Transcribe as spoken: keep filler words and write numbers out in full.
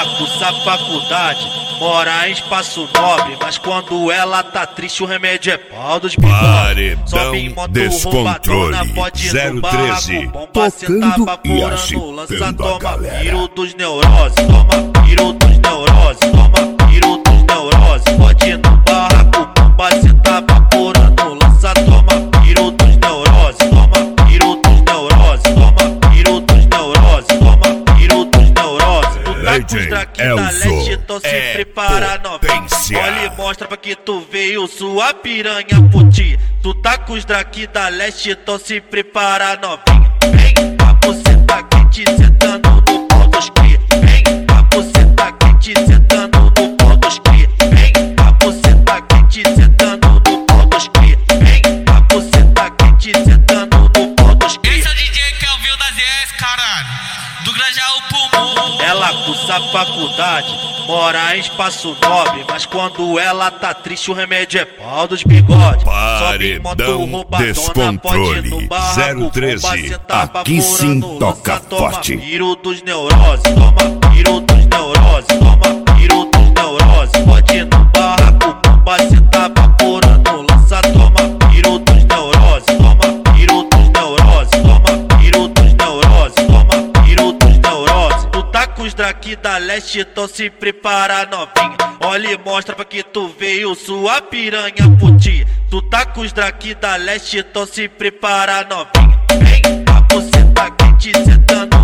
Ela cursa a faculdade, mora em espaço nobre, mas quando ela tá triste o remédio é pau dos bigodes. Paredão Descontrole zero treze, tocando e agitando a galera. Piro dos neuroses, toma piro dos neuroses, toma piro dos neuroses. Pode no barraco, bomba, cê tá vaporando, lança, toma piro dos neuroses, toma piro dos neuroses, toma piro dos neuroses, toma piro dos neuroses. Tu tá com os daqui da leste, então se é prepara novinho. Olha e mostra pra que tu veio sua piranha puti. Tu tá com os daqui da leste, então se prepara novinho. Vem, a buceta quente, sentando no pau dos cria. Vem, a buceta quente, sentando no pau dos cria. Vem, a buceta quente, sentando no pau dos cria. Vem, a buceta quente, sentando no pau dos cria. Esse é o D J Kelvin da Z S, caralho, do Grajaú Pulmão. Ela cursa a faculdade, mora em espaço nobre, mas quando ela tá triste o remédio é pau dos bigodes. Paredão Descontrole zero treze, aqui sim toca forte. Piro dos neuroses, toma piro dos neuroses, toma piro dos neuroses. Pode no barraco, bomba, cê tá vaporando, lança, toma piro dos neuroses, toma piro dos neuroses, toma piro dos neuroses, toma piro dos neuroses. Tu tá com os daqui da leste, então se prepara novinha. Olha e mostra pra que tu veio sua piranha puti. Tu tá com os daqui da leste, então se prepara novinha. Vem, a buceta quente, sentando